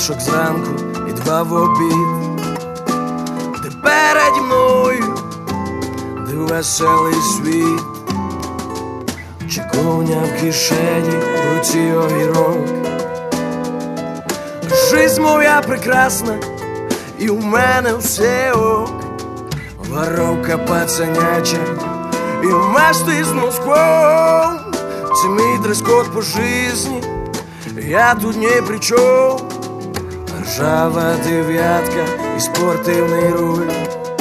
іграшок зранку і 2 в обід. Ти переді мною, де веселий світ, чековня в кишені, в руці огірок. Жизнь моя прекрасна, і у мене все ок. Воровка пацаняча, і мешти з носком. Це мій дрес-код по жизни, я тут не при чём. Ржава дев'ятка і спортивний руль.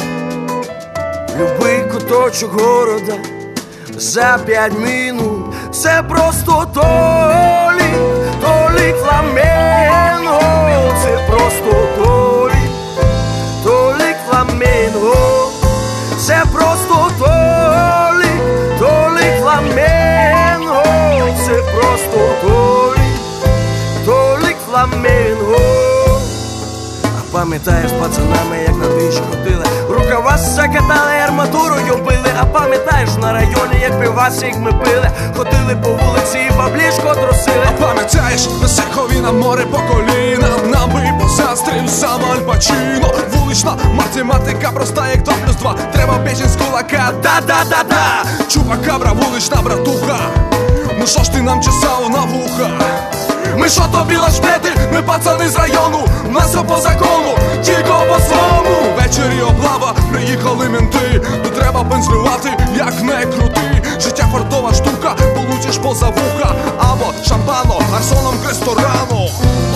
Любий куточок города за 5 минут. Це просто Толік, Толік Фламенго. Це просто Толік, Толік Фламенго. Це просто Толік, Толік Фламенго. Це просто Толік, Толік Фламенго. А пам'ятаєш з пацанами, як на двічі ходили, рукава закатали, арматурою били. А пам'ятаєш на районі, як пивасик ми пили, ходили по вулиці і баблішко трусили. А пам'ятаєш на Сихові на море по колінам, нам би позастрів сам Аль Пачино. Вулична математика проста, як 2+2. Треба печень з кулака, да-да-да-да. Чупакабра, вулична братуха. Ну що ж ти нам чесав на вуха? Ми що тобі лашпети, ми пацани з району. У нас все по закону, тільки по-своєму. Ввечері облава, приїхали менти. То треба пензлювати, як не крути. Життя фартова штука, получиш поза вуха. Або шампано, гарсоном к ресторану.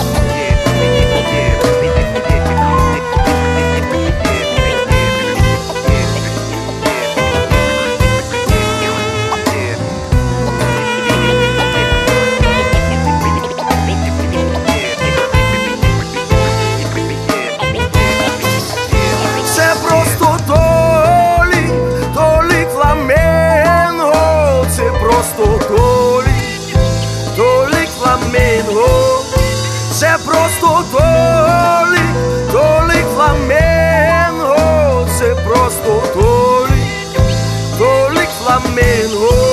Це просто Толік, Толік Фламенго. Це просто Толік, Толік Фламенго.